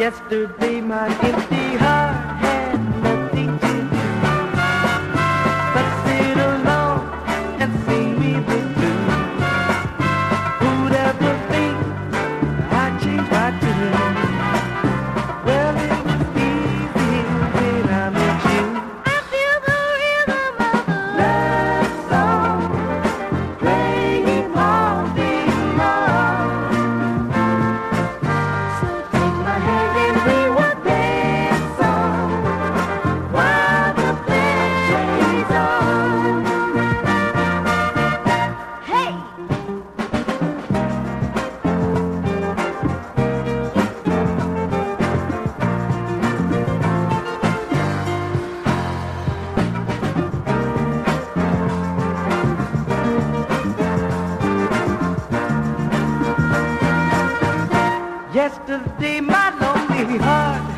Yesterday my empty heart had nothing to do but sit alone and sing me the blues. Who'd ever think I'd change my tune? Well, it was easy when I met you. I feel the rhythm of the love song playing all day long. So take my hand and we will dance on while the band plays on. Hey! Yesterday my lonely heart